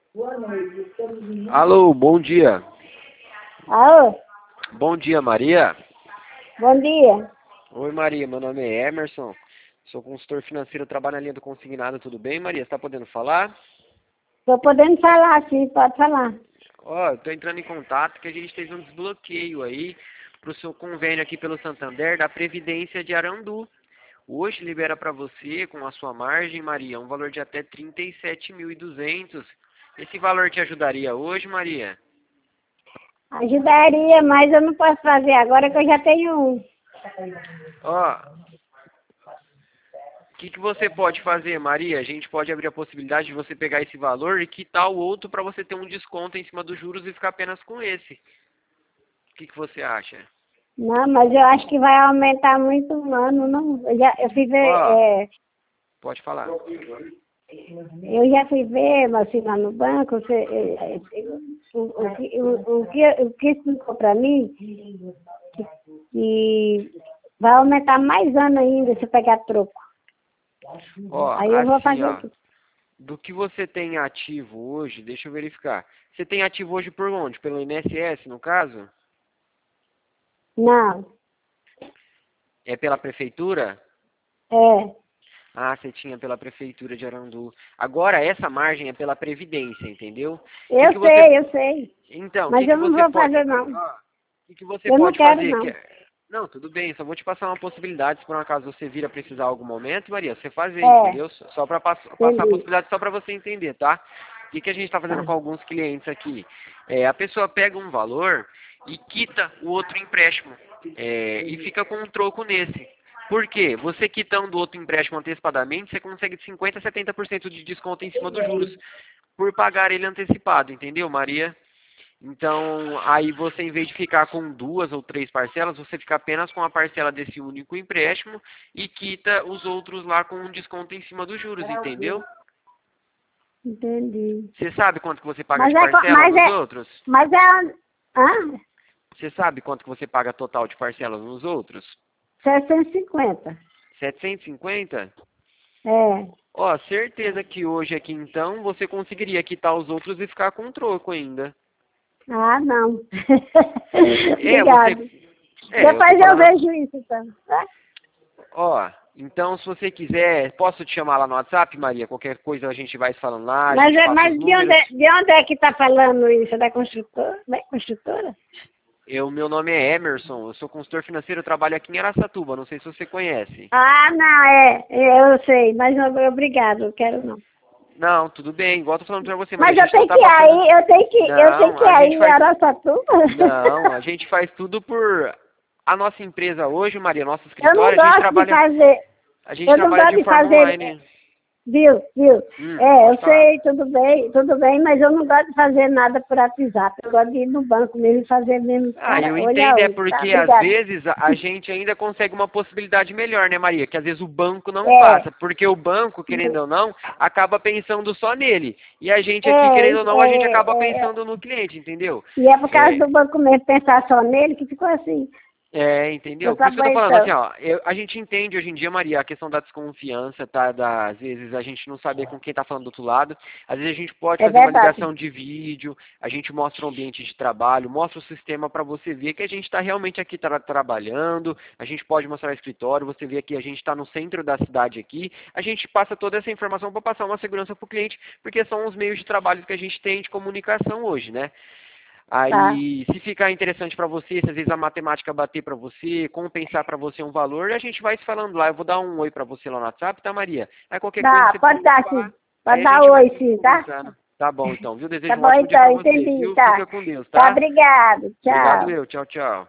Alô, bom dia. Alô, Bom dia, Maria. bom dia. Oi, Maria, meu nome é Emerson. Sou consultor financeiro, trabalho na linha do consignado, tudo bem, Maria? Você está podendo falar? Estou podendo falar, sim, pode falar. Ó, eu tô entrando em contato que a gente teve um desbloqueio aí pro seu convênio aqui pelo Santander da Previdência de Arandu. Hoje libera para você, com a sua margem, Maria, um valor de até 37.200. Esse valor te ajudaria hoje, Maria? Ajudaria, mas eu não posso fazer agora que eu já tenho um. Ó, o que você pode fazer, Maria? A gente pode abrir a possibilidade de você pegar esse valor e quitar o outro para você ter um desconto em cima dos juros e ficar apenas com esse. O que você acha? Não, mas eu acho que vai aumentar muito um ano, não. Eu fui ver, Ó, pode falar. eu já fui ver, assim, lá no banco, o que explicou para mim, que vai aumentar mais ano ainda se eu pegar troco. Ó, Aí eu vou assim, fazer o ó, quê? do que você tem ativo hoje, deixa eu verificar. Você tem ativo hoje por onde? Pelo INSS, no caso? Não, É pela prefeitura? é. Ah, você tinha pela prefeitura de Arandu. Agora essa margem é pela previdência, entendeu? O que Eu que você sei, eu sei. Então, o Mas que que eu não você vou pode fazer, não. O que que você Eu não pode quero, fazer? não. Não, tudo bem, só vou te passar uma possibilidade, se por um acaso você vir a precisar em algum momento, Maria, você fazer, É, entendeu? Só para passar a entendi. possibilidade só para você entender, tá? O que que a gente está fazendo Tá. com alguns clientes aqui? A pessoa pega um valor e quita o outro empréstimo e fica com um troco nesse. Por quê? Você quitando o outro empréstimo antecipadamente, você consegue de 50% a 70% de desconto em cima dos juros por pagar ele antecipado, entendeu, Maria? Então, aí você, em vez de ficar com duas ou três parcelas, você fica apenas com a parcela desse único empréstimo e quita os outros lá com um desconto em cima dos juros, entendeu? Entendi. Você sabe quanto que você paga Mas de é, parcela nos outros? mas é, hã? Você sabe quanto que você paga total de parcelas nos outros? 750. 750? É. Ó, certeza que hoje aqui então você conseguiria quitar os outros e ficar com troco ainda. Ah, não. É, você. Obrigado. Eu tô Depois eu falando. vejo isso, então. Tá? Ó, então se você quiser, posso te chamar lá no WhatsApp, Maria? Qualquer coisa a gente vai se falando lá, a Mas, gente passa os mas números. de onde é que tá falando isso? É da construtora? Da construtora? Meu nome é Emerson, eu sou consultor financeiro, eu trabalho aqui em Araçatuba, não sei se você conhece. Ah, não, eu sei, mas obrigado, eu quero não. Não, tudo bem, igual eu tô falando pra você, Maria, Mas a gente não tá passando. eu tenho Não, que ir a aí gente em faz. Araçatuba. Não, a gente faz tudo por. A nossa empresa hoje, Maria, nosso Eu não escritório, gosto de fazer, a gente eu não trabalha gosto de de forma fazer, online. viu? É, Pode eu falar. sei, tudo bem, mas eu não gosto de fazer nada por WhatsApp. Eu gosto de ir no banco mesmo e fazer mesmo Ah, eu olho a entendo, é olho, tá? porque às Obrigada. vezes a gente ainda consegue uma possibilidade melhor, né, Maria? Que às vezes o banco não É, passa, porque o banco, querendo ou não, acaba pensando só nele. E a gente aqui, é, querendo ou não, a gente acaba é, pensando no cliente, entendeu? e é por causa É, do banco mesmo pensar só nele que ficou assim. entendeu? Eu Por tá isso que eu bom tô falando assim, então. ó, a gente entende hoje em dia, Maria, a questão da desconfiança, tá? Às vezes a gente não saber com quem tá falando do outro lado. Às vezes a gente pode É fazer uma verdade. ligação de vídeo, a gente mostra o ambiente de trabalho, mostra o sistema para você ver que a gente está realmente aqui trabalhando, a gente pode mostrar o escritório, você vê que a gente está no centro da cidade aqui, a gente passa toda essa informação para passar uma segurança para o cliente, porque são os meios de trabalho que a gente tem de comunicação hoje, né? Tá, Aí, se ficar interessante para você, se às vezes a matemática bater para você, compensar para você um valor, a gente vai se falando lá. Eu vou dar um oi para você lá no WhatsApp, tá, Maria? Aí qualquer coisa tá, você pode dar sim. preocupar, aí Pode a dar gente vai oi se sim, tá? conversando. Tá bom, então, viu? Tá Desejo um bom ótimo dia então, para você, entendi, viu? tá. Fica com Deus, Tá, tá? obrigado. Obrigado Tchau. eu. Tchau, tchau.